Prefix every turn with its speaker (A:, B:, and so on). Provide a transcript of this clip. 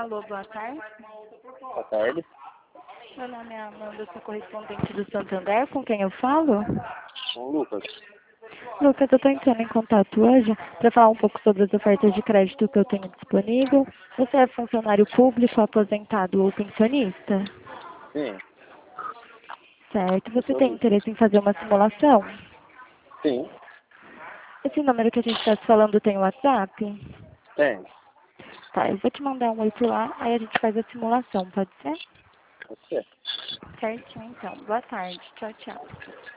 A: Alô, boa tarde.
B: Boa tarde.
A: Meu nome é Amanda, sou correspondente do Santander. Com quem eu falo?
B: Com o Lucas.
A: Lucas, eu estou entrando em contato hoje para falar um pouco sobre as ofertas de crédito que eu tenho disponível. Você é funcionário público, aposentado ou pensionista?
B: Sim.
A: Certo. Você
B: Sou
A: tem
B: Lucas.
A: interesse em fazer uma simulação?
B: Sim.
A: Esse número que a gente está falando tem WhatsApp?
B: Tem.
A: Tá, eu vou te mandar um oi por lá, aí a gente faz a simulação, pode ser?
B: Você.
A: Certinho, então. Boa tarde. Tchau, tchau.